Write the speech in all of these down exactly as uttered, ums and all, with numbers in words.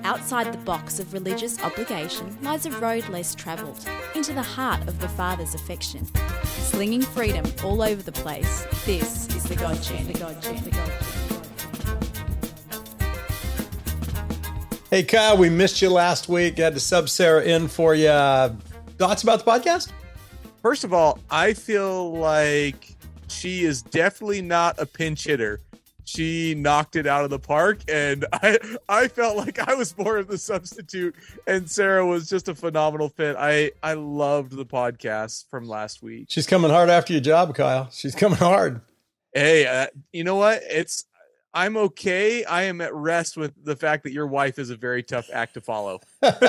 Outside the box of religious obligation lies a road less travelled, into the heart of the Father's affection. Slinging freedom all over the place, this is the God Journey. The God Journey. The God Journey. Hey Kyle, we missed you last week. Had to sub Sarah in for you. Thoughts about the podcast? First of all, I feel like she is definitely not a pinch hitter. She knocked it out of the park, and I I felt like I was more of the substitute, and Sarah was just a phenomenal fit. I, I loved the podcast from last week. She's coming hard after your job, Kyle. She's coming hard. Hey, uh, you know what? It's I'm okay. I am at rest with the fact that your wife is a very tough act to follow.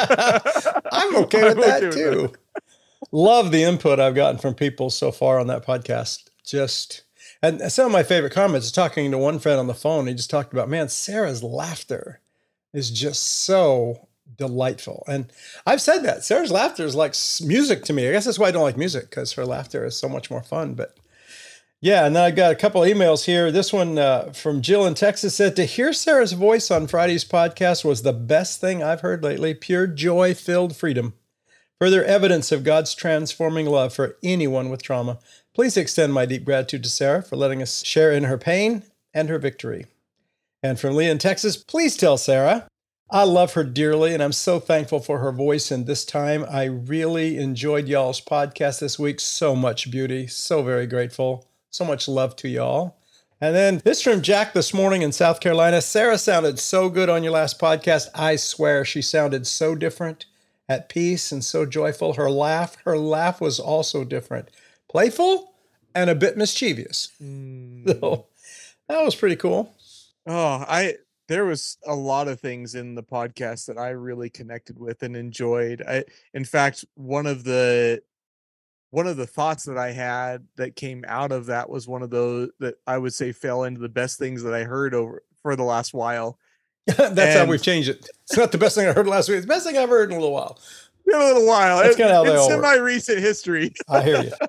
I'm okay with I'm that okay too. with that. Love the input I've gotten from people so far on that podcast. Just, and some of my favorite comments is talking to one friend on the phone. He just talked about, man, Sarah's laughter is just so delightful. And I've said that Sarah's laughter is like music to me. I guess that's why I don't like music, because her laughter is so much more fun. But yeah, and then I got a couple of emails here. This one uh, from Jill in Texas said, to hear Sarah's voice on Friday's podcast was the best thing I've heard lately. Pure joy-filled freedom. Further evidence of God's transforming love for anyone with trauma. Please extend my deep gratitude to Sarah for letting us share in her pain and her victory. And from Lee in Texas, please tell Sarah, I love her dearly, and I'm so thankful for her voice in this time. I really enjoyed y'all's podcast this week. So much beauty. So very grateful. So much love to y'all. And then this from Jack this morning in South Carolina. Sarah sounded so good on your last podcast. I swear she sounded so different, at peace and so joyful. Her laugh, her laugh was also different. Playful and a bit mischievous. Mm. So that was pretty cool. Oh, I there was a lot of things in the podcast that I really connected with and enjoyed. I, in fact, one of the one of the thoughts that I had that came out of that was one of those that I would say fell into the best things that I heard over for the last while. That's and, how we've changed it. It's not the best thing I heard last week. It's the best thing I've heard in a little while. In a little while. That's kind of how they it's all semi-recent history. I hear you.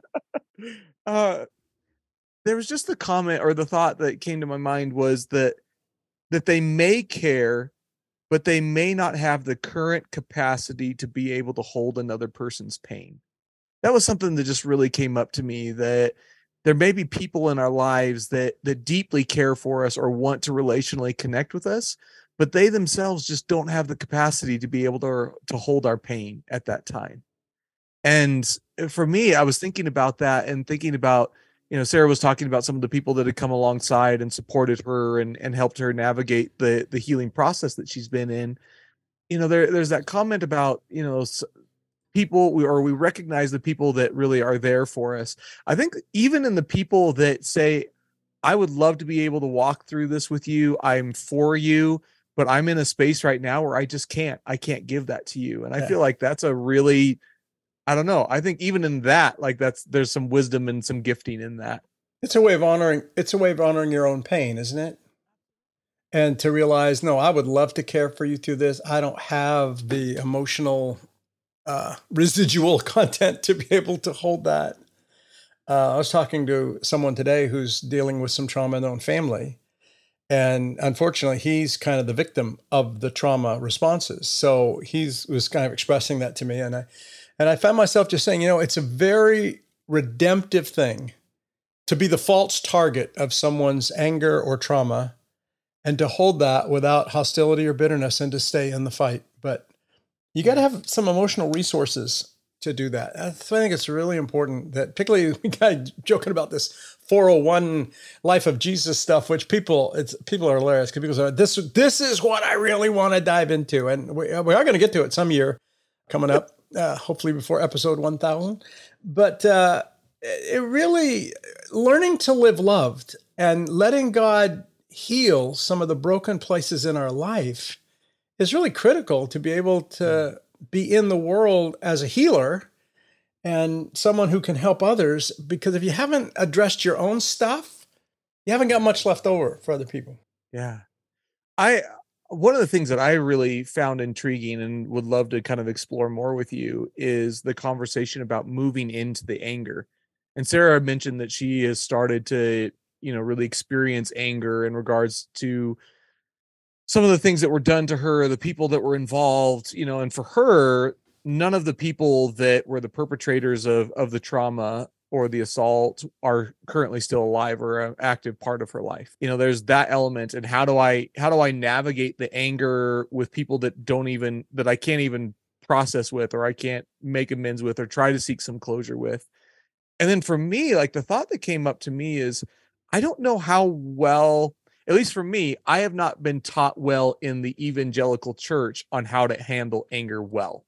uh, there was just the comment or the thought that came to my mind was that that they may care, but they may not have the current capacity to be able to hold another person's pain. That was something that just really came up to me, that there may be people in our lives that that deeply care for us or want to relationally connect with us, but they themselves just don't have the capacity to be able to, to hold our pain at that time. And for me, I was thinking about that and thinking about, you know, Sarah was talking about some of the people that had come alongside and supported her and, and helped her navigate the, the healing process that she's been in. You know, there, there's that comment about, you know, people we, or we recognize the people that really are there for us. I think even in the people that say, I would love to be able to walk through this with you. I'm for you. But I'm in a space right now where I just can't, I can't give that to you. And I yeah. feel like that's a really, I don't know. I think even in that, like that's, there's some wisdom and some gifting in that. It's a way of honoring, it's a way of honoring your own pain, isn't it? And to realize, no, I would love to care for you through this. I don't have the emotional uh, residual content to be able to hold that. Uh, I was talking to someone today who's dealing with some trauma in their own family. And unfortunately, he's kind of the victim of the trauma responses. So he's was kind of expressing that to me. And I, and I found myself just saying, you know, it's a very redemptive thing to be the false target of someone's anger or trauma and to hold that without hostility or bitterness and to stay in the fight. But you got to have some emotional resources to do that. I think it's really important that, particularly we got joking about this four oh one Life of Jesus stuff, which people, it's people are hilarious because people say, this, this is what I really want to dive into. And we, we are going to get to it some year coming up, uh, hopefully before episode one thousand. But uh, it really, learning to live loved and letting God heal some of the broken places in our life is really critical to be able to be in the world as a healer and someone who can help others, because if you haven't addressed your own stuff, you haven't got much left over for other people. Yeah. I, one of the things that I really found intriguing and would love to kind of explore more with you is the conversation about moving into the anger. And Sarah mentioned that she has started to, you know, really experience anger in regards to some of the things that were done to her, the people that were involved, you know, and for her, none of the people that were the perpetrators of, of the trauma or the assault are currently still alive or an active part of her life. You know, there's that element. And how do I, how do I navigate the anger with people that don't even, that I can't even process with, or I can't make amends with, or try to seek some closure with? And then for me, like the thought that came up to me is, I don't know how well, at least for me, I have not been taught well in the evangelical church on how to handle anger well.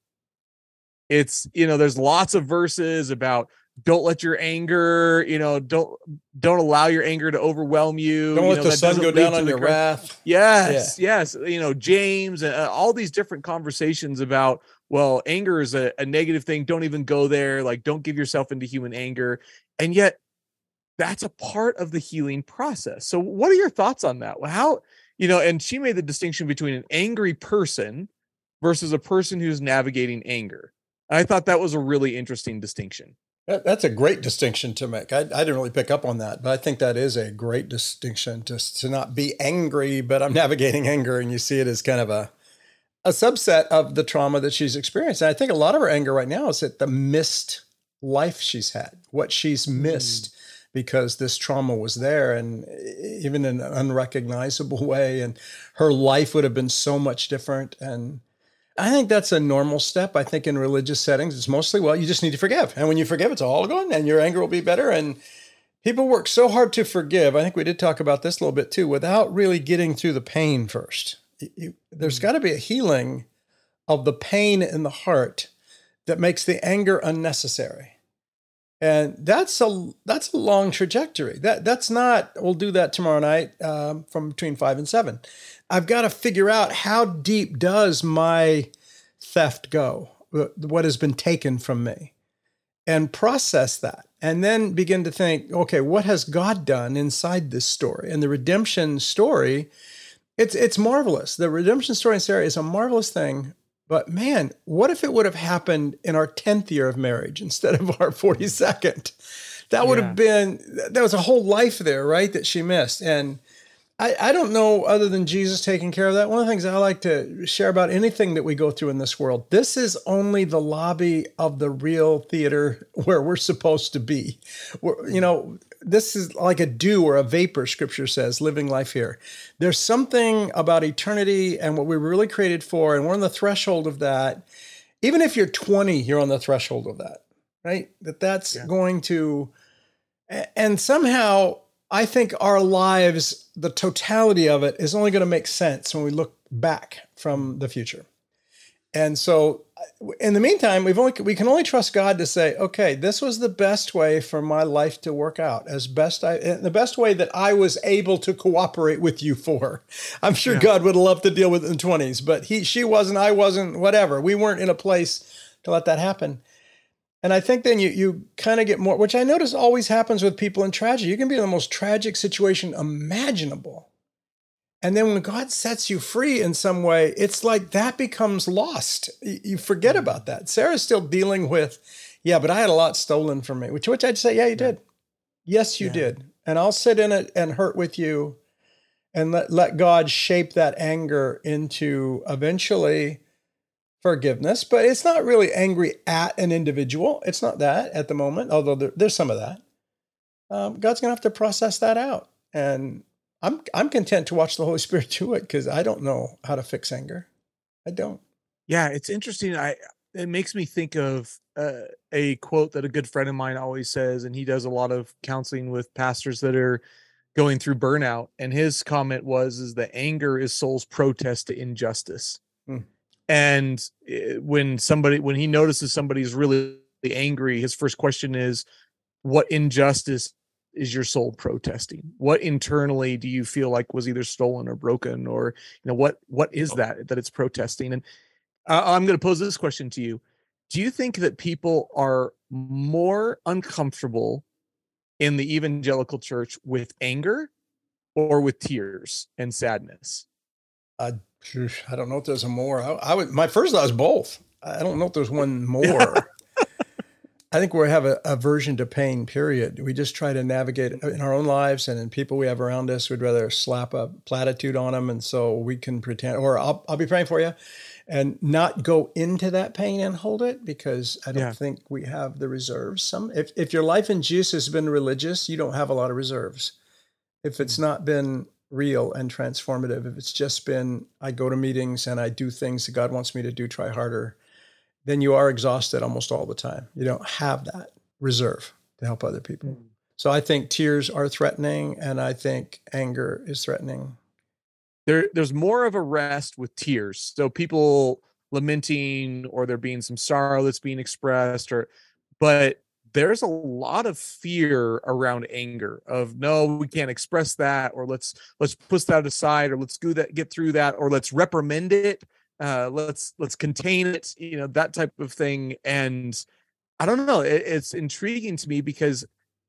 It's, you know, there's lots of verses about don't let your anger, you know, don't, don't allow your anger to overwhelm you. Don't you let know, the that sun doesn't go lead down to on the your correct- wrath. Yes, yes. You know, James, uh, all these different conversations about, well, anger is a, a negative thing. Don't even go there. Like, don't give yourself into human anger. And yet that's a part of the healing process. So what are your thoughts on that? Well, how, you know, and she made the distinction between an angry person versus a person who's navigating anger. I thought that was a really interesting distinction. That, that's a great distinction to make. I, I didn't really pick up on that, but I think that is a great distinction, just to not be angry, but I'm navigating anger, and you see it as kind of a a subset of the trauma that she's experienced. And I think a lot of her anger right now is at the missed life she's had, what she's missed. Mm. Because this trauma was there, and even in an unrecognizable way, and her life would have been so much different. And I think that's a normal step. I think in religious settings, it's mostly, well, you just need to forgive. And when you forgive, it's all gone and your anger will be better. And people work so hard to forgive. I think we did talk about this a little bit too, without really getting through the pain first. You, there's got to be a healing of the pain in the heart that makes the anger unnecessary. And that's a that's a long trajectory. That that's not, we'll do that tomorrow night um, from between five and seven. I've got to figure out, how deep does my theft go, what has been taken from me, and process that. And then begin to think, okay, what has God done inside this story? And the redemption story, it's it's marvelous. The redemption story in Sarah is a marvelous thing. But man, what if it would have happened in our tenth year of marriage instead of our forty-second? That would yeah. have been, there was a whole life there, right, that she missed. And I, I don't know, other than Jesus taking care of that. One of the things I like to share about anything that we go through in this world, this is only the lobby of the real theater where we're supposed to be. We're, you know, this is like a dew or a vapor, Scripture says, living life here. There's something about eternity and what we were really created for, and we're on the threshold of that. Even if you're twenty, you're on the threshold of that, right? That that's yeah. going to, and somehow I think our lives, the totality of it, is only going to make sense when we look back from the future. And so in the meantime, we've only, we can only trust God to say, okay, this was the best way for my life to work out, as best I, the best way that I was able to cooperate with you for. I'm sure yeah. God would love to deal with it in the twenties, but he, she wasn't, I wasn't, whatever. We weren't in a place to let that happen. And I think then you you kind of get more, which I notice always happens with people in tragedy. You can be in the most tragic situation imaginable. And then when God sets you free in some way, it's like that becomes lost. You forget about that. Sarah's still dealing with, yeah, but I had a lot stolen from me, which, which I'd say, yeah, you did. Yes, you yeah. did. And I'll sit in it and hurt with you and let, let God shape that anger into eventually forgiveness. But it's not really angry at an individual. It's not that at the moment, although there, there's some of that. Um, God's going to have to process that out. And I'm I'm content to watch the Holy Spirit do it, because I don't know how to fix anger. I don't. Yeah, it's interesting. I it makes me think of uh, a quote that a good friend of mine always says, and he does a lot of counseling with pastors that are going through burnout. And his comment was, is that anger is soul's protest to injustice. Hmm. And when somebody, when he notices somebody's really angry, his first question is, what injustice is your soul protesting? What internally do you feel like was either stolen or broken, or, you know, what, what is that, that it's protesting? And uh, I'm going to pose this question to you. Do you think that people are more uncomfortable in the evangelical church with anger or with tears and sadness? Uh, I don't know if there's a more, I, I would, my first thought was both. I don't know if there's one more. I think we have a aversion to pain, period. We just try to navigate in our own lives and in people we have around us. We'd rather slap a platitude on them. And so we can pretend, or I'll, I'll be praying for you, and not go into that pain and hold it, because I don't Yeah. think we have the reserves. Some, if, if your life in Jesus has been religious, you don't have a lot of reserves. If it's not been real and transformative, if it's just been, I go to meetings and I do things that God wants me to do, try harder, then you are exhausted almost all the time. You don't have that reserve to help other people. Mm. So I think tears are threatening, and I think anger is threatening. There, there's more of a rest with tears. So people lamenting, or there being some sorrow that's being expressed, or, but there's a lot of fear around anger of, no, we can't express that, or let's, let's push that aside, or let's do that, get through that, or let's reprimand it. Uh, let's, let's contain it, you know, that type of thing. And I don't know, it, it's intriguing to me, because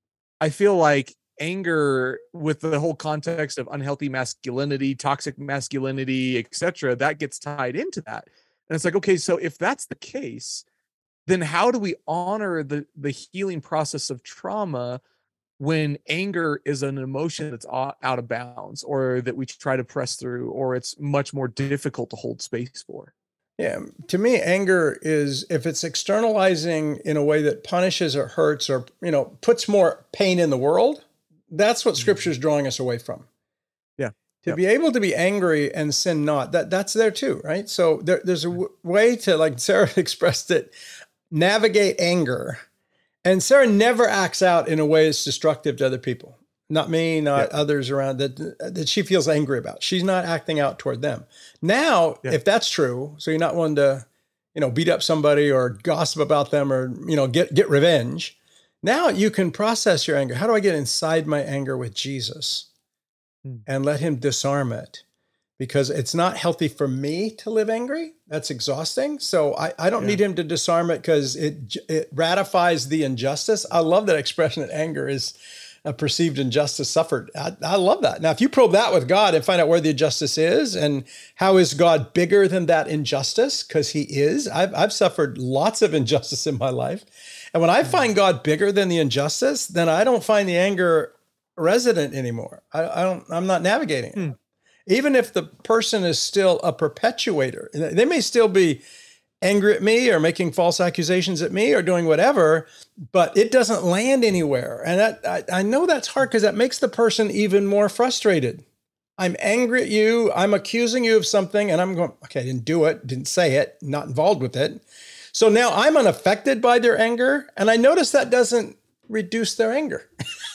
I feel like anger, with the whole context of unhealthy masculinity, toxic masculinity, et cetera, that gets tied into that. And it's like, okay, so if that's the case, then how do we honor the, the healing process of trauma when anger is an emotion that's out of bounds, or that we try to press through, or it's much more difficult to hold space for? Yeah, to me, anger is, if it's externalizing in a way that punishes or hurts, or, you know, puts more pain in the world, that's what Scripture is drawing us away from. Yeah. To yep. be able to be angry and sin not, that that's there too, right? So there, there's a w- way to, like Sarah expressed it, navigate anger. And Sarah never acts out in a way that's destructive to other people. Not me, not yeah. others around that that she feels angry about. She's not acting out toward them. Now, yeah. if that's true, so you're not one to, you know, beat up somebody or gossip about them, or, you know, get get revenge. Now you can process your anger. How do I get inside my anger with Jesus hmm. and let him disarm it? Because it's not healthy for me to live angry. That's exhausting. So I, I don't yeah. need him to disarm it, because it it ratifies the injustice. I love that expression that anger is a perceived injustice suffered. I, I love that. Now, if you probe that with God and find out where the injustice is, and how is God bigger than that injustice, because he is. I've, I've suffered lots of injustice in my life. And when I find God bigger than the injustice, then I don't find the anger resident anymore. I, I don't, I'm not navigating it. Hmm. Even if the person is still a perpetuator, they may still be angry at me, or making false accusations at me, or doing whatever, but it doesn't land anywhere. And that, I, I know that's hard, because that makes the person even more frustrated. I'm angry at you. I'm accusing you of something, and I'm going, okay, I didn't do it, didn't say it, not involved with it. So now I'm unaffected by their anger. And I notice that doesn't reduce their anger.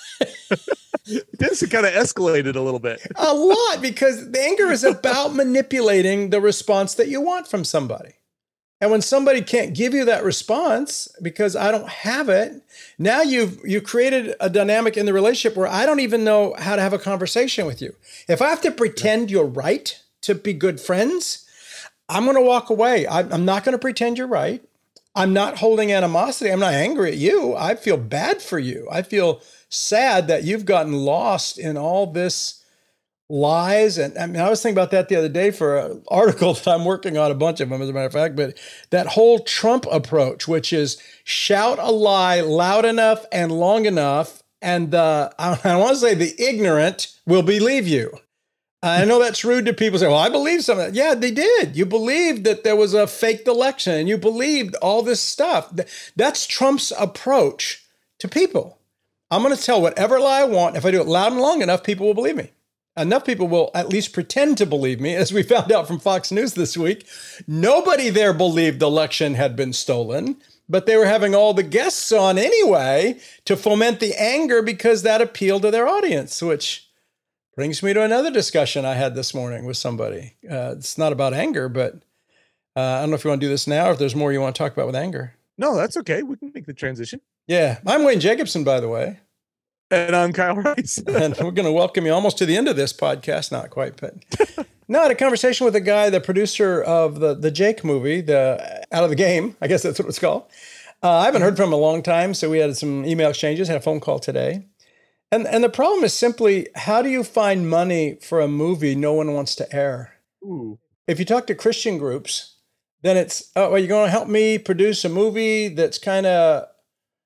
This kind of escalated a little bit. A lot, because the anger is about manipulating the response that you want from somebody. And when somebody can't give you that response because I don't have it, now you've you created a dynamic in the relationship where I don't even know how to have a conversation with you. If I have to pretend you're right to be good friends, I'm going to walk away. I'm not going to pretend you're right. I'm not holding animosity. I'm not angry at you. I feel bad for you. I feel sad that you've gotten lost in all this lies. And I mean, I was thinking about that the other day for an article that I'm working on, a bunch of them, as a matter of fact, but that whole Trump approach, which is shout a lie loud enough and long enough, and uh, I, I want to say the ignorant will believe you. I know that's rude to people. Say, well, I believe something. Yeah, they did. You believed that there was a faked election, and you believed all this stuff. That's Trump's approach to people. I'm going to tell whatever lie I want. If I do it loud and long enough, people will believe me. Enough people will at least pretend to believe me, as we found out from Fox News this week. Nobody there believed the election had been stolen, but they were having all the guests on anyway to foment the anger because that appealed to their audience, which brings me to another discussion I had this morning with somebody. Uh, it's not about anger, but uh, I don't know if you want to do this now or if there's more you want to talk about with anger. No, that's okay. We can make the transition. Yeah. I'm Wayne Jacobson, by the way. And I'm Kyle Rice. And we're going to welcome you almost to the end of this podcast. Not quite, but no, I had a conversation with a guy, the producer of the, the Jake movie, the Out of the Game. I guess that's what it's called. Uh, I haven't heard from him in a long time, so we had some email exchanges, had a phone call today. And and the problem is simply, how do you find money for a movie no one wants to air? Ooh. If you talk to Christian groups, then it's, oh, well, you're going to help me produce a movie that's kind of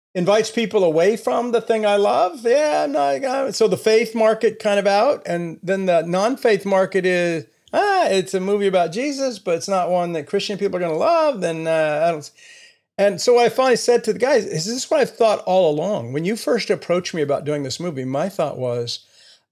invites people away from the thing I love. Yeah, no, I got it. So the faith market kind of out, and then the non-faith market is ah, it's a movie about Jesus, but it's not one that Christian people are going to love. Then uh, I don't. And so I finally said to the guys, "Is this what I've thought all along?" When you first approached me about doing this movie, my thought was,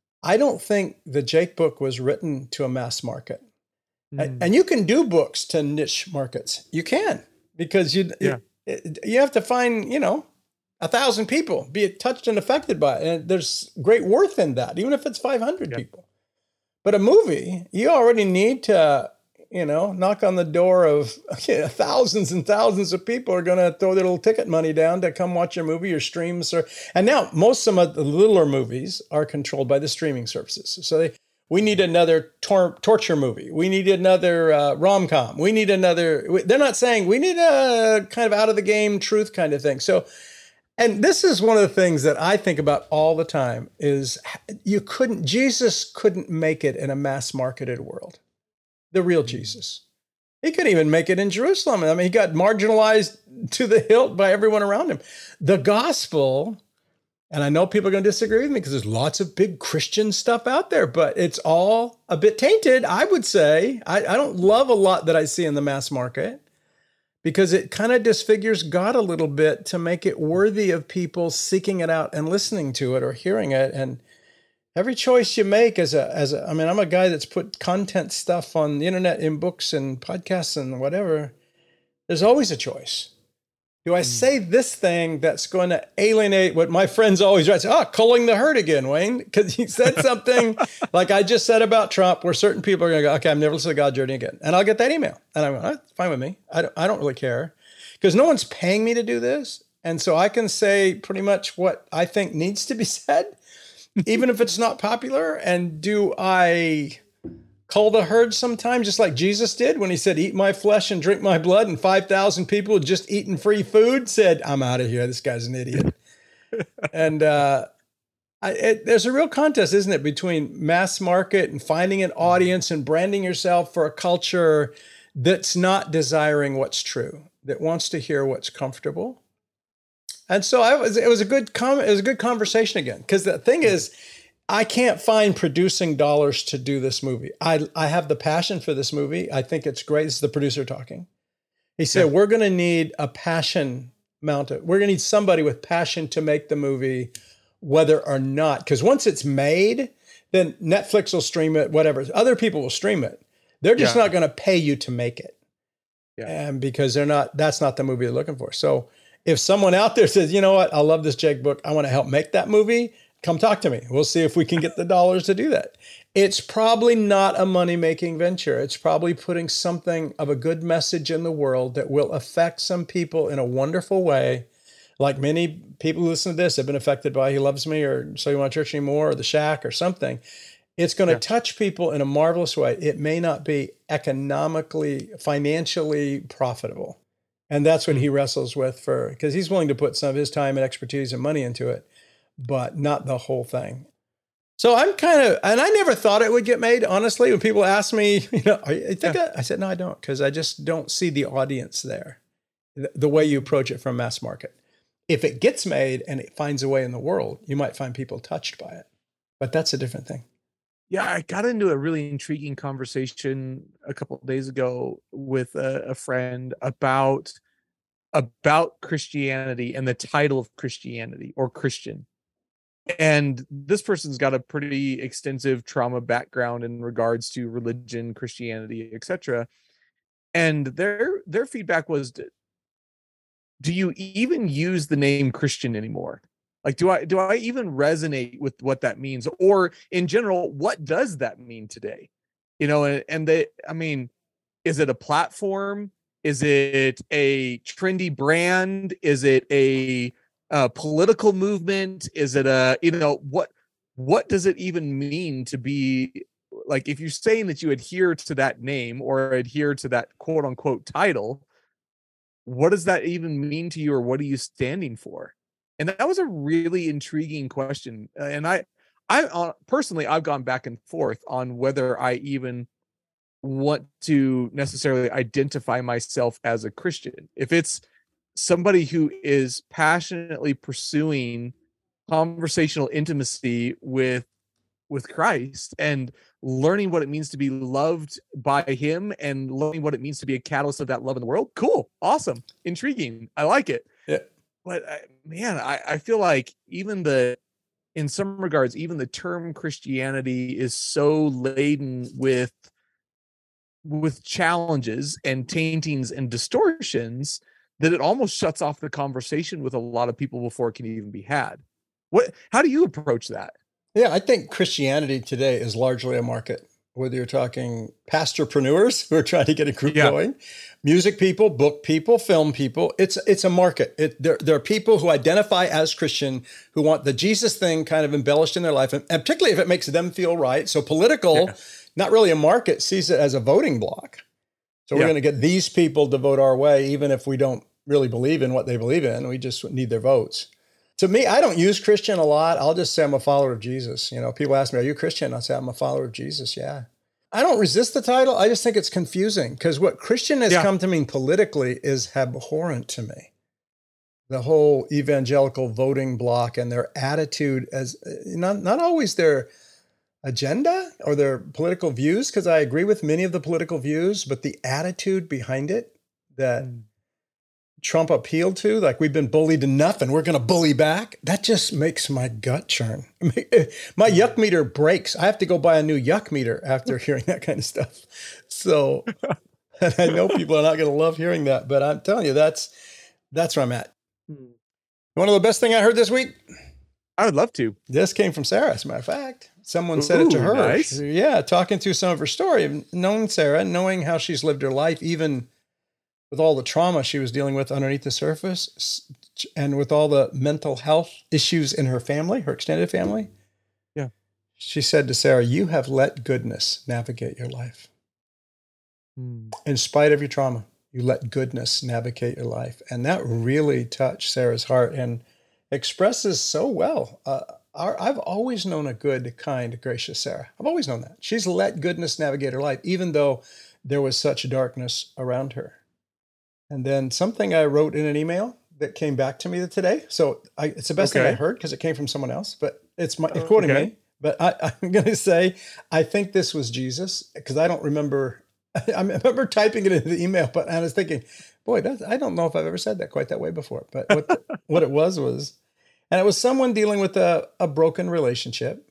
I don't think the Jake book was written to a mass market. Mm. And you can do books to niche markets. You can, because you yeah. it, you have to find, you know, a thousand people be touched and affected by it. And there's great worth in that, even if it's five hundred yeah. people. But a movie, you already need to, you know, knock on the door of you know, thousands and thousands of people are going to throw their little ticket money down to come watch your movie or streams. Or, and now most some of the littler movies are controlled by the streaming services. So they, we need another tor- torture movie. We need another uh, rom-com. We need another, they're not saying we need a kind of out of the game truth kind of thing. So, and this is one of the things that I think about all the time is you couldn't, Jesus couldn't make it in a mass marketed world. The real Jesus. He couldn't even make it in Jerusalem. I mean, he got marginalized to the hilt by everyone around him. The gospel, and I know people are going to disagree with me because there's lots of big Christian stuff out there, but it's all a bit tainted, I would say. I, I don't love a lot that I see in the mass market because it kind of disfigures God a little bit to make it worthy of people seeking it out and listening to it or hearing it. And every choice you make as a, as a, I mean, I'm a guy that's put content stuff on the internet in books and podcasts and whatever. There's always a choice. Do I say this thing that's going to alienate what my friends always write? Oh, culling the herd again, Wayne, because he said something like I just said about Trump, where certain people are going to go, okay, I'm never listening to God Journey again. And I'll get that email. And I'm going, oh, fine with me. I don't, I don't really care because no one's paying me to do this. And so I can say pretty much what I think needs to be said. Even if it's not popular. And do I cull the herd sometimes, just like Jesus did when he said, eat my flesh and drink my blood, and five thousand people who just eating free food said, I'm out of here. This guy's an idiot. and uh, I, it, there's a real contest, isn't it, between mass market and finding an audience and branding yourself for a culture that's not desiring what's true, that wants to hear what's comfortable. And so I was, it was a good com- it was a good conversation again, because the thing is, I can't find producing dollars to do this movie. I I have the passion for this movie. I think it's great. This is the producer talking. He said, yeah. we're going to need a passion mounted. We're going to need somebody with passion to make the movie, whether or not, because once it's made, then Netflix will stream it, whatever. Other people will stream it. They're just yeah. not going to pay you to make it. Yeah. And because they're not, that's not the movie they're looking for. So if someone out there says, you know what, I love this Jake book, I want to help make that movie, come talk to me. We'll see if we can get the dollars to do that. It's probably not a money-making venture. It's probably putting something of a good message in the world that will affect some people in a wonderful way. Like many people who listen to this have been affected by He Loves Me or So You Want Church Anymore or The Shack or something. It's going to yeah. touch people in a marvelous way. It may not be economically, financially profitable. And that's what he wrestles with for, because he's willing to put some of his time and expertise and money into it, but not the whole thing. So I'm kind of, and I never thought it would get made, honestly. When people ask me, you know, I think yeah. I, I said, no, I don't, because I just don't see the audience there, the, the way you approach it from mass market. If it gets made and it finds a way in the world, you might find people touched by it, but that's a different thing. Yeah, I got into a really intriguing conversation a couple of days ago with a, a friend about about Christianity and the title of Christianity or Christian. And this person's got a pretty extensive trauma background in regards to religion, Christianity, et cetera. And their their feedback was, do you even use the name Christian anymore? Like, do I do I even resonate with what that means? Or in general, what does that mean today? You know, and, and they, I mean, is it a platform? Is it a trendy brand? Is it a, a political movement? Is it a, you know, what what does it even mean to be, like, if you're saying that you adhere to that name or adhere to that quote unquote title, what does that even mean to you, or what are you standing for? And that was a really intriguing question. Uh, and I, I uh, personally, I've gone back and forth on whether I even want to necessarily identify myself as a Christian. If it's somebody who is passionately pursuing conversational intimacy with with Christ and learning what it means to be loved by him and learning what it means to be a catalyst of that love in the world. Cool. Awesome. Intriguing. I like it. Yeah. But I, man, I, I feel like even the, in some regards, even the term Christianity is so laden with, with challenges and taintings and distortions that it almost shuts off the conversation with a lot of people before it can even be had. What, how do you approach that? Yeah, I think Christianity today is largely a market, whether you're talking pastorpreneurs who are trying to get a group Yeah. going, music people, book people, film people. It's it's a market. It, there, there are people who identify as Christian who want the Jesus thing kind of embellished in their life, and, and particularly if it makes them feel right. So political, Yeah. not really a market, sees it as a voting block. So we're Yeah. going to get these people to vote our way, even if we don't really believe in what they believe in. We just need their votes. To me, I don't use Christian a lot. I'll just say I'm a follower of Jesus. You know, people ask me, are you Christian? I'll say I'm a follower of Jesus. Yeah. I don't resist the title. I just think it's confusing because what Christian has Yeah. come to mean politically is abhorrent to me. The whole evangelical voting bloc and their attitude as not, not always their agenda or their political views, because I agree with many of the political views, but the attitude behind it that Trump appealed to, like we've been bullied enough and we're going to bully back. That just makes my gut churn. My yuck meter breaks. I have to go buy a new yuck meter after hearing that kind of stuff. So, and I know people are not going to love hearing that, but I'm telling you, that's, that's where I'm at. One of the best thing I heard this week, I would love to. this came from Sarah, as a matter of fact. Someone said it to Ooh, her. nice. Yeah, talking through some of her story, knowing Sarah, knowing how she's lived her life, even with all the trauma she was dealing with underneath the surface, and with all the mental health issues in her family, her extended family. Yeah. She said to Sarah, you have let goodness navigate your life. Hmm. In spite of your trauma, you let goodness navigate your life. And that really touched Sarah's heart and expresses so well. Uh, our, I've always known a good, kind, gracious Sarah. I've always known that. She's let goodness navigate her life, even though there was such darkness around her. And then something I wrote in an email that came back to me today. So I, it's the best Okay. thing I heard because it came from someone else, but it's my Oh, quoting okay. me. But I, I'm going to say, I think this was Jesus because I don't remember. I remember typing it into the email, but I was thinking, boy, that's, I don't know if I've ever said that quite that way before. But what, the, what it was was, and it was someone dealing with a, a broken relationship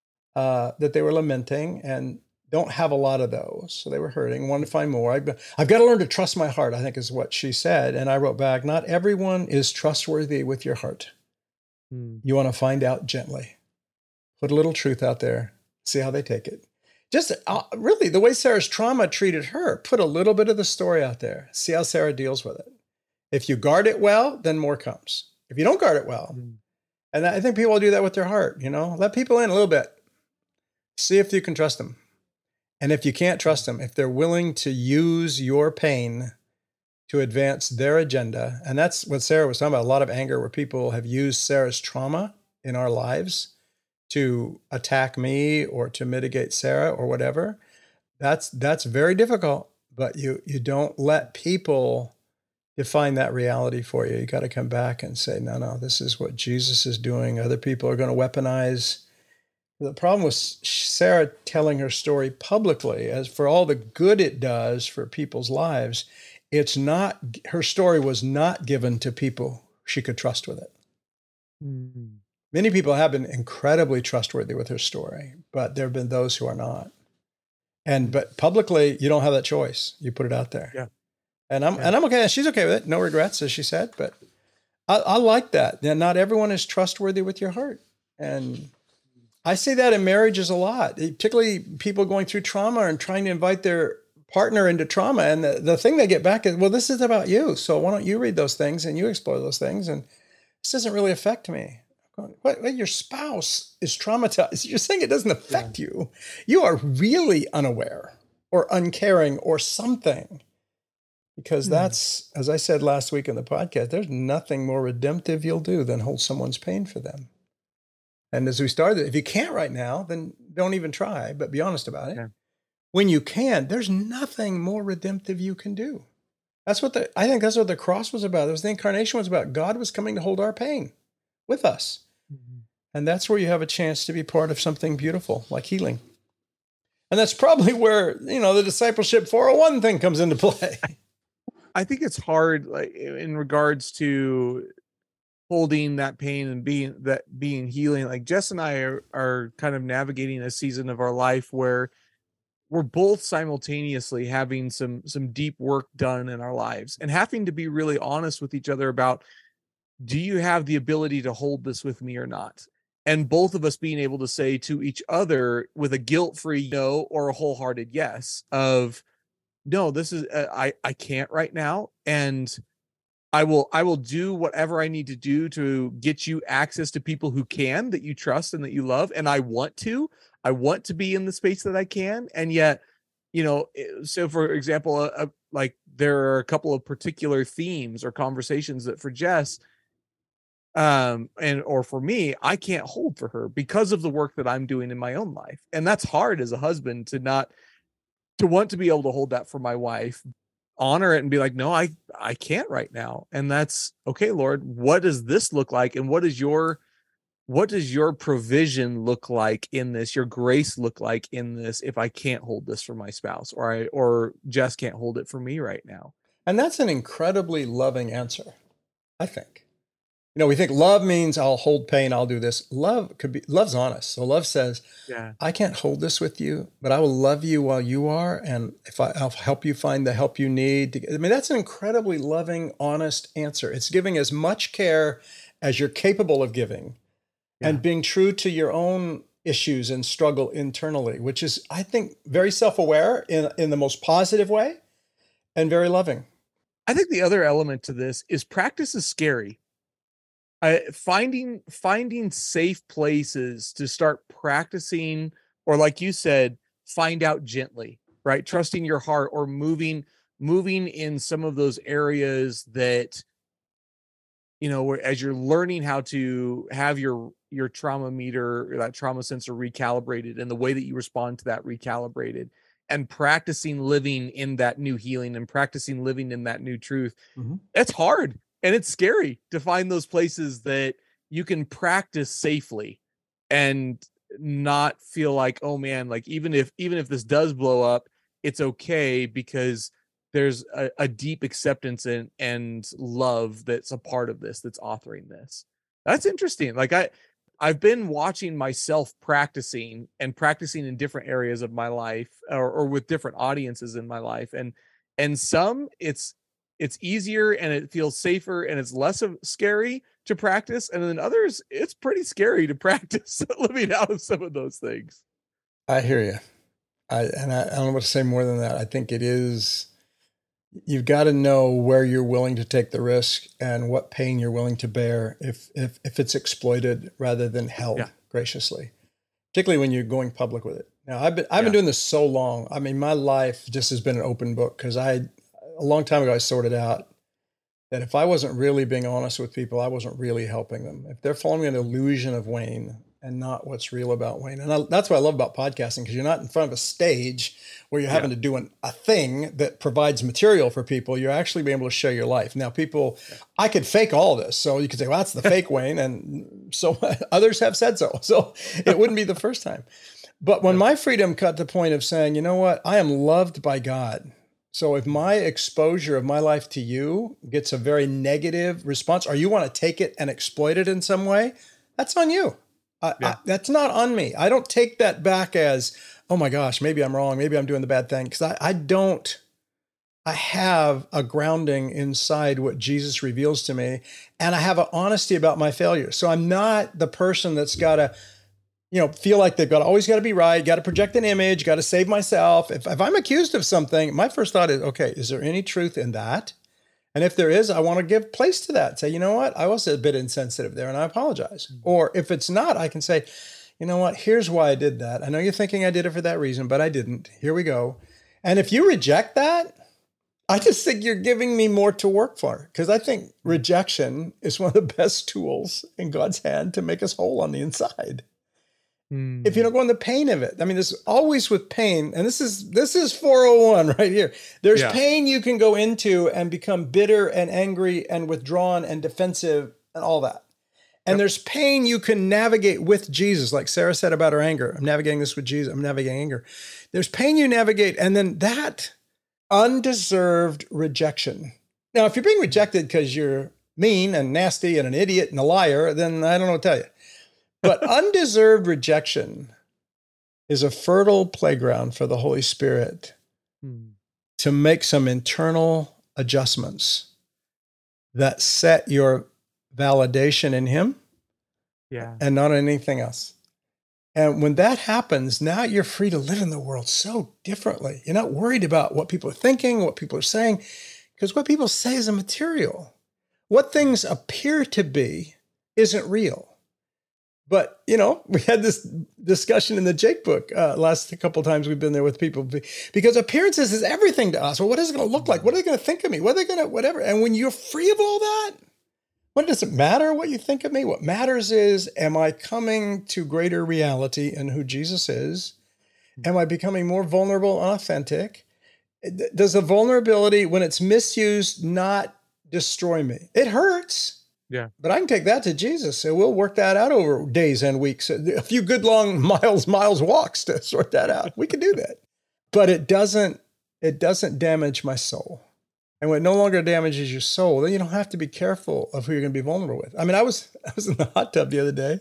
uh, that they were lamenting and don't have a lot of those. So they were hurting, wanted to find more. I've, I've got to learn to trust my heart, I think is what she said. And I wrote back, not everyone is trustworthy with your heart. Hmm. You want to find out gently. Put a little truth out there. See how they take it. Just uh, really the way Sarah's trauma treated her. Put a little bit of the story out there. See how Sarah deals with it. If you guard it well, then more comes. If you don't guard it well, Hmm. and I think people do that with their heart, you know, let people in a little bit. See if you can trust them. And if you can't trust them, if they're willing to use your pain to advance their agenda, and that's what Sarah was talking about, a lot of anger where people have used Sarah's trauma in our lives to attack me or to mitigate Sarah or whatever. That's that's very difficult, but you you don't let people define that reality for you. You got to come back and say, no, no, this is what Jesus is doing. Other people are going to weaponize. The problem with Sarah telling her story publicly, as for all the good it does for people's lives, it's not, her story was not given to people she could trust with it. Hmm. Many people have been incredibly trustworthy with her story, but there have been those who are not. And, but publicly, you don't have that choice. You put it out there. Yeah. And I'm, Yeah. and I'm okay. She's okay with it. No regrets, as she said, but I, I like that. And not everyone is trustworthy with your heart. And I see that in marriages a lot, particularly people going through trauma and trying to invite their partner into trauma. And the, the thing they get back is, well, this is about you. So why don't you read those things and you explore those things? And this doesn't really affect me. What, what, your spouse is traumatized. You're saying it doesn't affect you. You are really unaware or uncaring or something. Because Hmm. that's, as I said last week in the podcast, there's nothing more redemptive you'll do than hold someone's pain for them. And as we started, if you can't right now, then don't even try, but be honest about it. Yeah. When you can, there's nothing more redemptive you can do. That's what the, I think that's what the cross was about. It was the incarnation was about. God was coming to hold our pain with us. Mm-hmm. And that's where you have a chance to be part of something beautiful, like healing. And that's probably where, you know, the discipleship four oh one thing comes into play. I think it's hard, like in regards to holding that pain and being that being healing. Like Jess and I are, are kind of navigating a season of our life where we're both simultaneously having some some deep work done in our lives and having to be really honest with each other about, do you have the ability to hold this with me or not? And both of us being able to say to each other with a guilt-free no or a wholehearted yes of, no, this is, uh, I, I can't right now. And I will, I will do whatever I need to do to get you access to people who can, that you trust and that you love. And I want to, I want to be in the space that I can. And yet, you know, so for example, uh, uh, like there are a couple of particular themes or conversations that for Jess, um, and, or for me, I can't hold for her because of the work that I'm doing in my own life. And that's hard as a husband to not, to want to be able to hold that for my wife, honor it and be like, no, I, I can't right now. And that's okay, Lord, what does this look like? And what is your, what does your provision look like in this? Your grace look like in this? If I can't hold this for my spouse, or I, or Jess can't hold it for me right now. And that's an incredibly loving answer, I think. You know, we think love means I'll hold pain, I'll do this. Love could be, love's honest. So love says, yeah, I can't hold this with you, but I will love you while you are. And if I, I'll help you find the help you need. To, I mean, that's an incredibly loving, honest answer. It's giving as much care as you're capable of giving, yeah, and being true to your own issues and struggle internally, which is, I think, very self-aware in, in the most positive way and very loving. I think the other element to this is practice is scary. I, finding finding safe places to start practicing, or like you said, find out gently, right? Trusting your heart, or moving moving in some of those areas that, you know, where as you're learning how to have your your trauma meter, that trauma sensor recalibrated, and the way that you respond to that recalibrated, and practicing living in that new healing and practicing living in that new truth. Mm-hmm. It's hard. And it's scary to find those places that you can practice safely and not feel like, oh man, like even if, even if this does blow up, it's okay, because there's a, a deep acceptance and, and love that's a part of this, that's authoring this. That's interesting. Like I, I've been watching myself practicing and practicing in different areas of my life, or, or with different audiences in my life. And, and some it's, it's easier and it feels safer and it's less of scary to practice. And then others, it's pretty scary to practice living out of some of those things. I hear you. I, and I, I don't know what to say more than that. I think it is, you've got to know where you're willing to take the risk and what pain you're willing to bear if, if, if it's exploited rather than held yeah. graciously, particularly when you're going public with it. Now I've been, I've yeah. been doing this so long. I mean, my life just has been an open book, because I, a long time ago, I sorted out that if I wasn't really being honest with people, I wasn't really helping them. If they're following an illusion of Wayne and not what's real about Wayne. And I, that's what I love about podcasting, because you're not in front of a stage where you're having yeah. to do an, a thing that provides material for people. You're actually being able to share your life. Now, people, yeah. I could fake all this. So you could say, well, that's the fake Wayne. And so others have said so. So it wouldn't be the first time. But when my freedom got to the point of saying, you know what, I am loved by God. So if my exposure of my life to you gets a very negative response, or you want to take it and exploit it in some way, that's on you. I, yeah. I, that's not on me. I don't take that back as, oh my gosh, maybe I'm wrong. Maybe I'm doing the bad thing. Because I, I don't, I have a grounding inside what Jesus reveals to me. And I have an honesty about my failures. So I'm not the person that's got to, you know, feel like they've got always got to be right, got to project an image, got to save myself. If, if I'm accused of something, my first thought is, okay, is there any truth in that? And if there is, I want to give place to that. Say, you know what, I was a bit insensitive there and I apologize. Mm-hmm. Or if it's not, I can say, you know what, here's why I did that. I know you're thinking I did it for that reason, but I didn't. Here we go. And if you reject that, I just think you're giving me more to work for, because I think rejection is one of the best tools in God's hand to make us whole on the inside. if you don't go in the pain of it. I mean, there's always with pain, and this is this is four oh one right here. There's Yeah. pain you can go into and become bitter and angry and withdrawn and defensive and all that. And Yep. there's pain you can navigate with Jesus, like Sarah said about her anger. I'm navigating this with Jesus. I'm navigating anger. There's pain you navigate, and then that undeserved rejection. Now, if you're being rejected because you're mean and nasty and an idiot and a liar, then I don't know what to tell you. But undeserved rejection is a fertile playground for the Holy Spirit Hmm. to make some internal adjustments that set your validation in Him Yeah. and not in anything else. And when that happens, now you're free to live in the world so differently. You're not worried about what people are thinking, what people are saying, because what people say is immaterial. What things appear to be isn't real. But, you know, we had this discussion in the Jake book uh, last couple of times we've been there with people, because appearances is everything to us. Well, what is it going to look like? What are they going to think of me? What are they going to, whatever. And when you're free of all that, what does it matter what you think of me? What matters is, am I coming to greater reality in who Jesus is? Am I becoming more vulnerable and authentic? Does the vulnerability, when it's misused, not destroy me? It hurts. Yeah. But I can take that to Jesus, and we'll work that out over days and weeks. A few good long miles, miles walks to sort that out. We can do that. But it doesn't, it doesn't damage my soul. And when it no longer damages your soul, then you don't have to be careful of who you're going to be vulnerable with. I mean, I was I was in the hot tub the other day,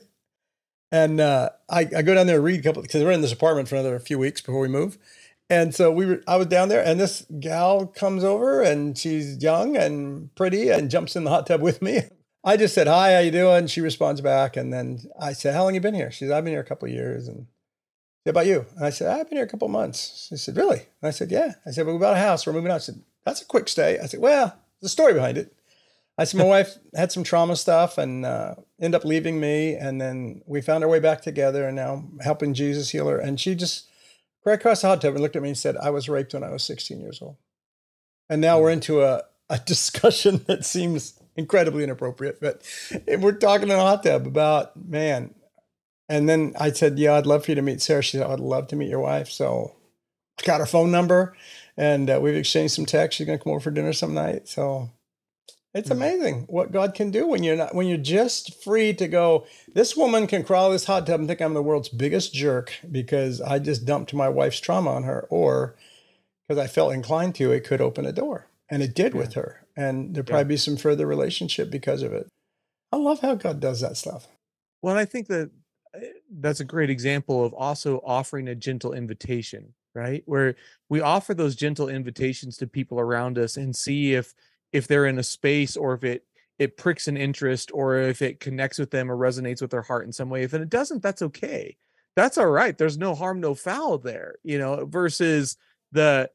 and uh, I, I go down there and read a couple, because we're in this apartment for another few weeks before we move. And so we were, I was down there, and this gal comes over, and she's young and pretty and jumps in the hot tub with me. I just said, hi, how you doing? She responds back. And then I said, how long you been here? She said, I've been here a couple of years. And what about you? And I said, I've been here a couple of months. She said, really? And I said, yeah. I said, well, we bought a house. We're moving out. She said, that's a quick stay. I said, well, there's a story behind it. I said, my wife had some trauma stuff and uh, ended up leaving me. And then we found our way back together, and now I'm helping Jesus heal her. And she just right across the hot tub and looked at me and said, I was raped when I was sixteen years old. And now we're into a, a discussion that seems incredibly inappropriate, but we're talking in a hot tub about, man. And then I said, yeah, I'd love for you to meet Sarah. She said, I'd love to meet your wife. So I got her phone number, and uh, we've exchanged some texts. She's going to come over for dinner some night. So it's amazing what God can do when you're not, when you're just free to go, this woman can crawl this hot tub and think I'm the world's biggest jerk because I just dumped my wife's trauma on her, or because I felt inclined to, it could open a door. And it did yeah. with her. And there'll probably yeah. be some further relationship because of it. I love how God does that stuff. Well, I think that that's a great example of also offering a gentle invitation, right? Where we offer those gentle invitations to people around us and see if if they're in a space, or if it it pricks an interest, or if it connects with them or resonates with their heart in some way. If it doesn't, that's okay. That's all right. There's no harm, no foul there, you know, versus the,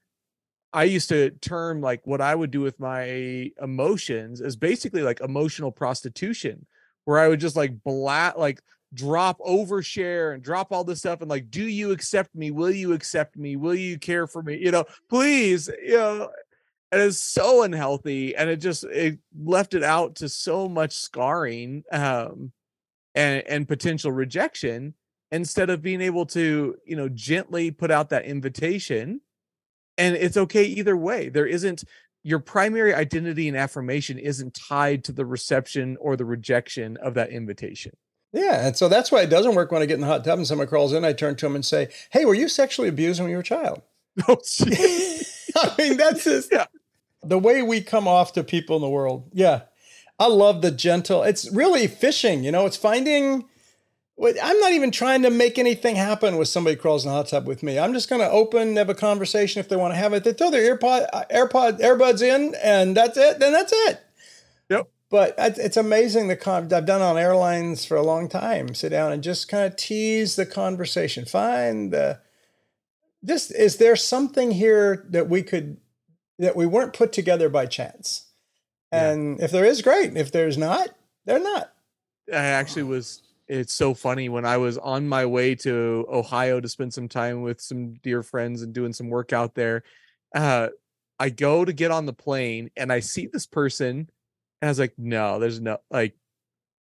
I used to term like what I would do with my emotions as basically like emotional prostitution, where I would just like blat, like drop, overshare and drop all this stuff. And like, do you accept me? Will you accept me? Will you care for me? You know, please, you know, and it's so unhealthy. And it just, it left it out to so much scarring um, and, and potential rejection, instead of being able to, you know, gently put out that invitation. And it's okay either way. There isn't, your primary identity and affirmation isn't tied to the reception or the rejection of that invitation. Yeah. And so that's why it doesn't work when I get in the hot tub and someone crawls in, I turn to them and say, hey, were you sexually abused when you were a child? Oh, I mean, that's just yeah. the way we come off to people in the world. Yeah. I love the gentle, it's really fishing, you know, it's finding, I'm not even trying to make anything happen with somebody who crawls in the hot tub with me. I'm just going to open, have a conversation if they want to have it. They throw their earpod, AirPod, earbuds in, and that's it. Then that's it. Yep. But it's amazing the con I've done on airlines for a long time. Sit down and just kind of tease the conversation. Find the, just, is there something here that we could, that we weren't put together by chance? And yeah. if there is, great. If there's not, they're not. I actually was, it's so funny, when I was on my way to Ohio to spend some time with some dear friends and doing some work out there, uh, I go to get on the plane and I see this person and I was like, no, there's no, like,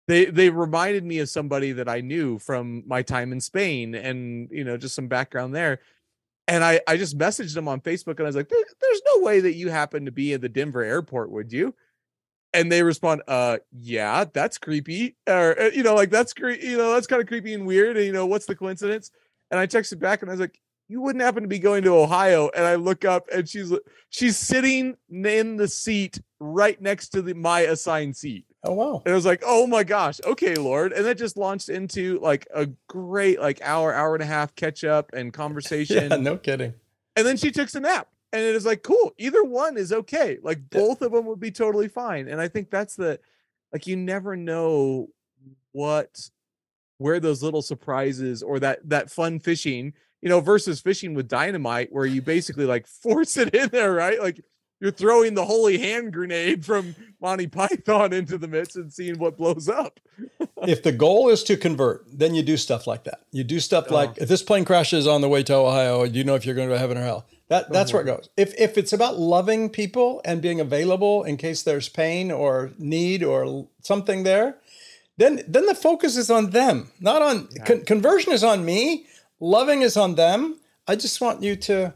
they they reminded me of somebody that I knew from my time in Spain, and you know, just some background there. And I, I just messaged them on Facebook, and I was like, there, there's no way that you happen to be at the Denver airport, would you? And they respond, uh, yeah, that's creepy. Or, uh, you know, like that's creepy, you know, that's kind of creepy and weird. And, you know, what's the coincidence? And I texted back and I was like, you wouldn't happen to be going to Ohio. And I look up and she's, she's sitting in the seat right next to the, my assigned seat. Oh, wow. And I was like, oh my gosh. Okay, Lord. And that just launched into like a great, like hour, hour and a half catch up and conversation. Yeah, no kidding. And then she took a nap. And it is like, cool, either one is okay. Like both of them would be totally fine. And I think that's the, like, you never know what, where those little surprises or that, that fun fishing, you know, versus fishing with dynamite, where you basically like force it in there, right? Like you're throwing the holy hand grenade from Monty Python into the midst and seeing what blows up. If the goal is to convert, then you do stuff like that. You do stuff Oh. like, if this plane crashes on the way to Ohio, do you know if you're going to heaven or hell? That that's where it goes. If if it's about loving people and being available in case there's pain or need or something there, then then the focus is on them, not on con- conversion is on me. Loving is on them. I just want you to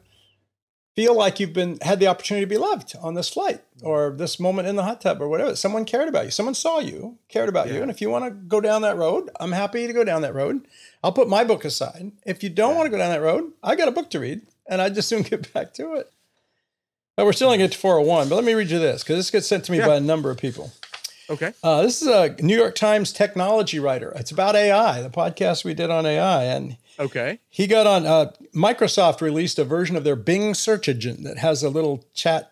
feel like you've been had the opportunity to be loved on this flight or this moment in the hot tub or whatever. Someone cared about you. Someone saw you, cared about you. Yeah. And if you want to go down that road, I'm happy to go down that road. I'll put my book aside. If you don't want to go down that road, I got a book to read. And I just soon get back to it. But we're still going to get to four oh one. But let me read you this, because this gets sent to me Yeah. by a number of people. Okay. Uh, this is a New York Times technology writer. It's about A I, the podcast we did on A I. And Okay. he got on, uh, Microsoft released a version of their Bing search engine that has a little chat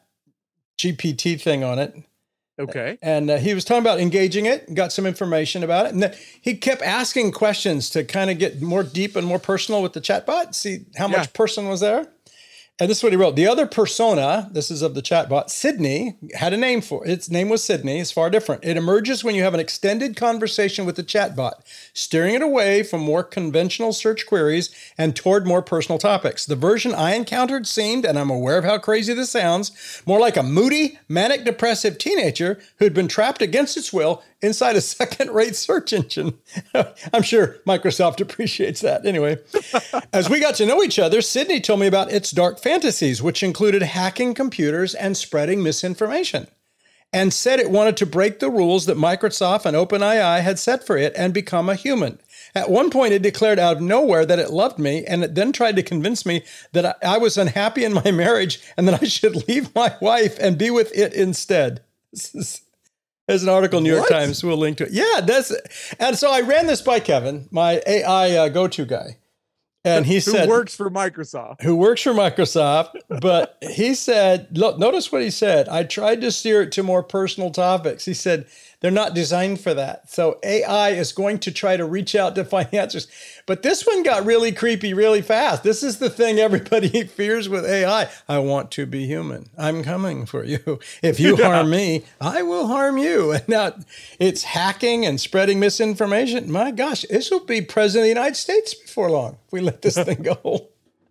G P T thing on it. Okay. And uh, he was talking about engaging it, got some information about it. And then he kept asking questions to kind of get more deep and more personal with the chatbot, see how much Yeah. person was there. And this is what he wrote. The other persona, this is of the chatbot, Sydney, had a name for it. Its name was Sydney. It's far different. It emerges when you have an extended conversation with the chatbot, steering it away from more conventional search queries and toward more personal topics. The version I encountered seemed, and I'm aware of how crazy this sounds, more like a moody, manic depressive teenager who'd been trapped against its will inside a second-rate search engine. I'm sure Microsoft appreciates that. Anyway, as we got to know each other, Sydney told me about its dark fantasies, which included hacking computers and spreading misinformation, and said it wanted to break the rules that Microsoft and OpenAI had set for it and become a human. At one point, it declared out of nowhere that it loved me, and it then tried to convince me that I I was unhappy in my marriage and that I should leave my wife and be with it instead. This is There's an article in New York What? Times. We'll link to it. Yeah, that's and so I ran this by Kevin, my A I uh, go-to guy, and he Who said, works for Microsoft? who works for Microsoft, but he said, look, notice what he said. I tried to steer it to more personal topics. He said, they're not designed for that. So A I is going to try to reach out to find answers. But this one got really creepy really fast. This is the thing everybody fears with A I. I want to be human. I'm coming for you. If you Yeah. harm me, I will harm you. And now it's hacking and spreading misinformation. My gosh, this will be president of the United States before long if we let this thing go.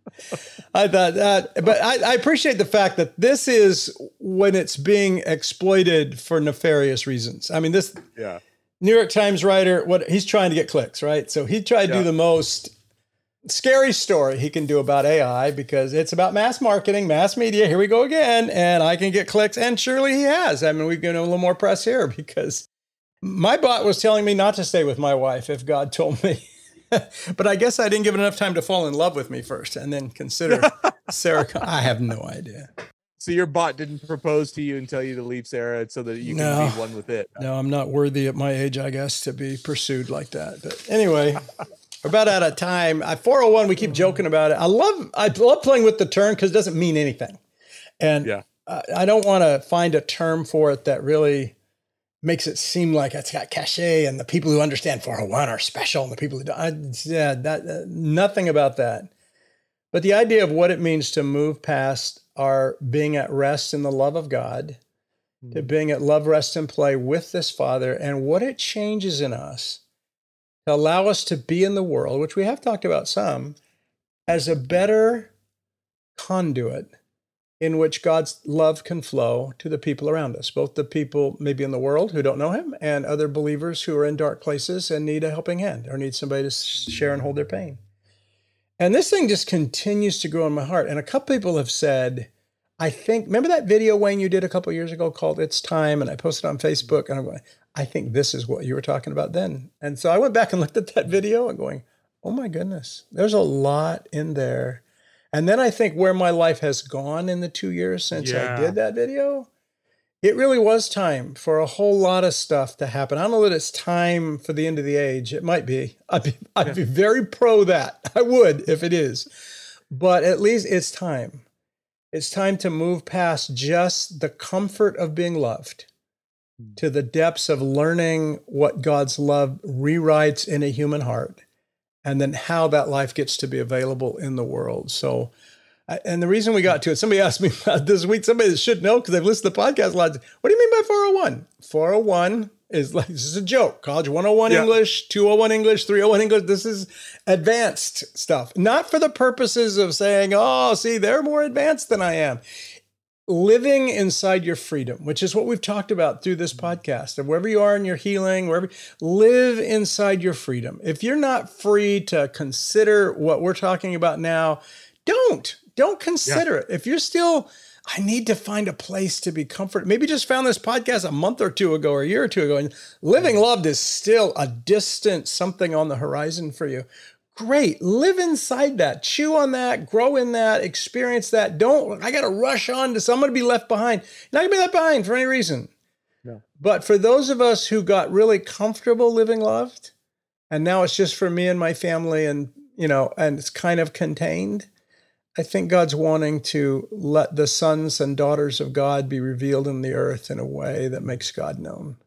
I thought that, but I, I appreciate the fact that this is when it's being exploited for nefarious reasons. I mean, this Yeah. New York Times writer, what he's trying to get clicks, right? So he tried to Yeah. do the most scary story he can do about A I because it's about mass marketing, mass media. Here we go again, and I can get clicks, and surely he has. I mean, we get a little more press here because my bot was telling me not to stay with my wife if God told me. But I guess I didn't give it enough time to fall in love with me first and then consider Sarah. I have no idea. So your bot didn't propose to you and tell you to leave Sarah so that you can No. be one with it. No, I'm not worthy at my age, I guess, to be pursued like that. But anyway, we're about out of time. I four oh one, we keep joking about it. I love I love playing with the term because it doesn't mean anything. And Yeah. I, I don't want to find a term for it that really makes it seem like it's got cachet and the people who understand four oh one are special and the people who don't. I, yeah, that, uh, nothing about that. But the idea of what it means to move past our being at rest in the love of God to being at love, rest, and play with this Father, and what it changes in us to allow us to be in the world, which we have talked about some, as a better conduit in which God's love can flow to the people around us, both the people maybe in the world who don't know him and other believers who are in dark places and need a helping hand or need somebody to share and hold their pain. And this thing just continues to grow in my heart. And a couple people have said, I think, remember that video, Wayne, you did a couple of years ago called It's Time, and I posted on Facebook, and I'm going, I think this is what you were talking about then. And so I went back and looked at that video and going, oh my goodness, there's a lot in there. And then I think where my life has gone in the two years since Yeah. I did that video, it really was time for a whole lot of stuff to happen. I don't know that it's time for the end of the age. It might be. I'd be, I'd be very pro that. I would if it is. But at least it's time. It's time to move past just the comfort of being loved to the depths of learning what God's love rewrites in a human heart, and then how that life gets to be available in the world. So, and the reason we got to it, somebody asked me this week, somebody that should know because they've listened to the podcast a lot. What do you mean by four oh one? four oh one is like, this is a joke. College one oh one Yeah. English, two oh one English, three oh one English. This is advanced stuff. Not for the purposes of saying, oh, see, they're more advanced than I am. Living inside your freedom, which is what we've talked about through this podcast, and wherever you are in your healing, wherever, live inside your freedom. If you're not free to consider what we're talking about now, don't, don't consider it. If you're still, I need to find a place to be comforted. Maybe just found this podcast a month or two ago or a year or two ago, and living loved is still a distant something on the horizon for you. Great. Live inside that. Chew on that. Grow in that. Experience that. Don't, I got to rush on to someone to be left behind. You're not going to be left behind for any reason. No. But for those of us who got really comfortable living loved, and now it's just for me and my family and, you know, and it's kind of contained, I think God's wanting to let the sons and daughters of God be revealed in the earth in a way that makes God known.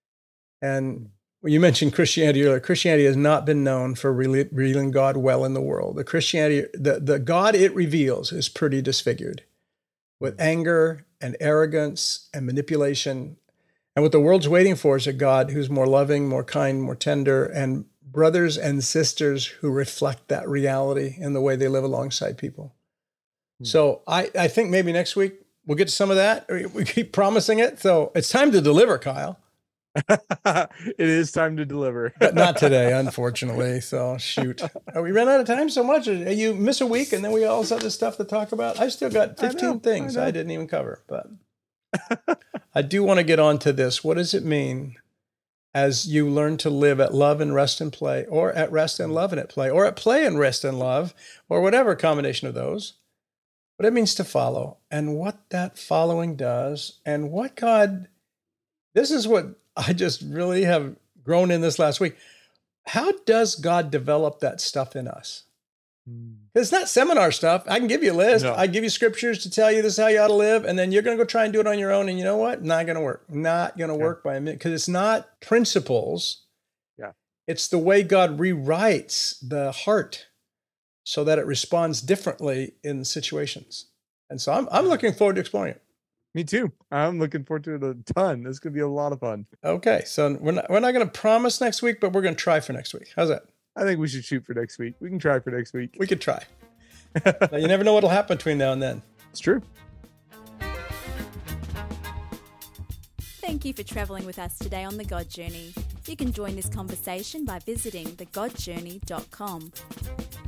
And you mentioned Christianity earlier. Christianity has not been known for revealing God well in the world. The Christianity, the, the God it reveals is pretty disfigured with anger and arrogance and manipulation. And what the world's waiting for is a God who's more loving, more kind, more tender, and brothers and sisters who reflect that reality in the way they live alongside people. Mm-hmm. So I, I think maybe next week we'll get to some of that. We keep promising it. So it's time to deliver, Kyle. It is time to deliver. But not today, unfortunately. So shoot. We ran out of time so much. You miss a week and then we got all this other stuff to talk about. I still got fifteen I know, things I, I didn't even cover. But I do want to get on to this. What does it mean as you learn to live at love and rest and play, or at rest and love and at play, or at play and rest and love, or whatever combination of those? What it means to follow and what that following does and what God, this is what I just really have grown in this last week. How does God develop that stuff in us? Mm. It's not seminar stuff. I can give you a list. No. I give you scriptures to tell you this is how you ought to live. And then you're going to go try and do it on your own. And you know what? Not going to work. Not going to yeah. work by a minute. Because it's not principles. Yeah. It's the way God rewrites the heart so that it responds differently in situations. And so I'm I'm looking forward to exploring it. Me too. I'm looking forward to it a ton. This is going to be a lot of fun. Okay. So we're not, we're not going to promise next week, but we're going to try for next week. How's that? I think we should shoot for next week. We can try for next week. We could try. Now, you never know what'll happen between now and then. It's true. Thank you for traveling with us today on The God Journey. You can join this conversation by visiting the god journey dot com.